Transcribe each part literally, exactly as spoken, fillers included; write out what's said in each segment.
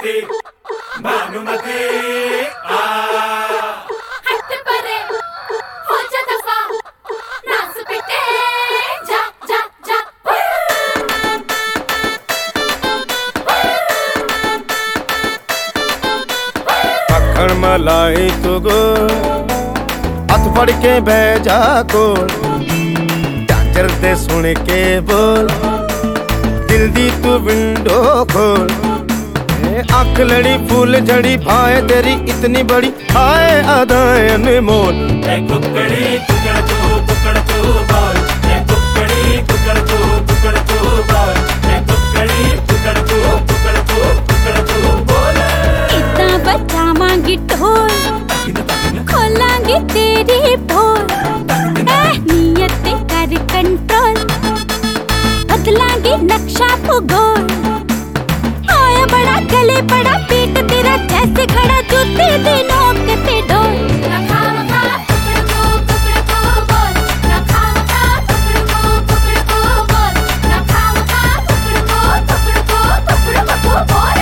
लीलावती भानुमती आ हट परे हो जा दफा नाच पिटे जा जा जा मक्खन मलाई तू गो हथ फड़ के बह जा कोल झांझर दे सुन के बोल दिल दी तू विंडो खोल आंख लड़ी फूल झड़ी भाए तेरी इतनी बड़ी हाय अदाएं अनमोल कुकड़ी कुकड़ तू कुकड़ तू बोल कुकड़ी कुकड़ तू कुकड़ तू बोल कुकड़ी कुकड़ तू कुकड़ तू कुकड़ तू बोल इतना बजावांगी ढोल खोलांगी तेरी पोल नियत कर कंट्रोल बदलांगी नक्शा भूगोल आया बड़ा गले बड़ा पेट तेरा जैसे खड़ा जूते दिनों के ते डोल रखा रखा टुकड़ को टुकड़ को बोल रखा रखा टुकड़ को टुकड़ को बोल रखा रखा टुकड़ को टुकड़ को टुकड़ को बोल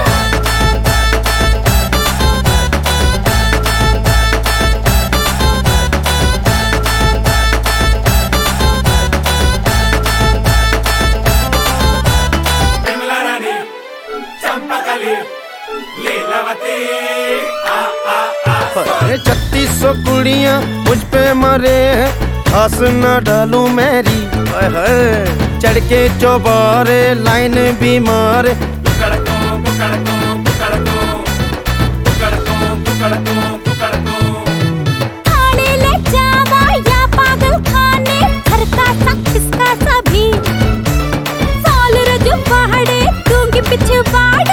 लीलावती आ आ आ छत्तीस सौ कुड़ियां मुझ पे मरे हैं खास न डालू मेरी चढ़ के चौबारे लाइन भी मारे कुकड़ को कुकड़ को कुकड़ को कुकड़ को कुकड़ को कुकड़ को खाने ले जावा या पागल खाने घर का सा किसका सा भी साल रज पहाड़े दूंगी पीछे बाड़े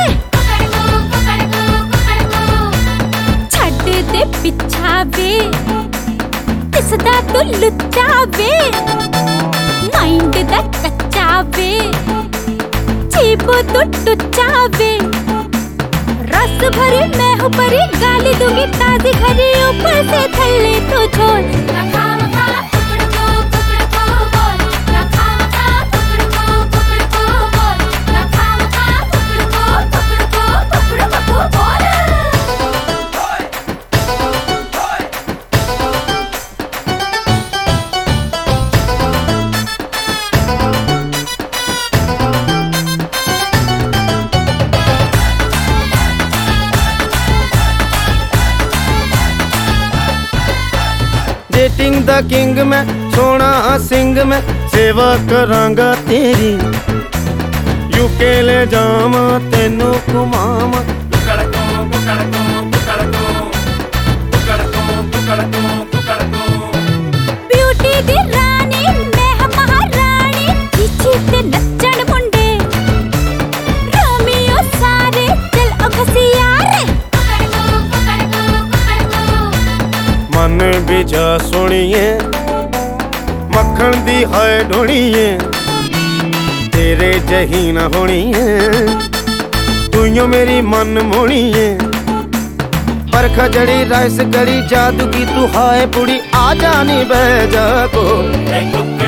दे पिछावे तिसदा तू लुच्चावे माइंड दा कच्चावे जीबो तू टुच्चावे रस भरी मैं हूँ परी गाली दूंगी ताजी खरी ऊपर से थल्ले तू छोड़ रखा रखा टुकड़ को टुकड़ को बोल रखा रखा टुकड़ को टुकड़ को बोल रखा रखा टुकड़ को टुकड़ को टुकड़ को बोल डेटिंग द किंग में सोना सिंह में सेवा करांगा तेरी यूके ले जामा तेनू घुमावा कुकड़ को कुकड़ को कुकड़ को कुकड़ को कुकड़ को कुकड़ को ब्यूटी दी रानी मैं महारानी पीछे ते नच्चण मुंडे रोमियो सारे चल ओ घसियारे कुकड़ को कुकड़ को कुकड़ को मन भी जा सुनिए मक्खन दी हाय ढोणिए तेरे जही न होनी है तू यो मेरी मन मोनी है परखा जड़ी राइस गड़ी जादू की तू हाय पुड़ी आ जानी बह जा को।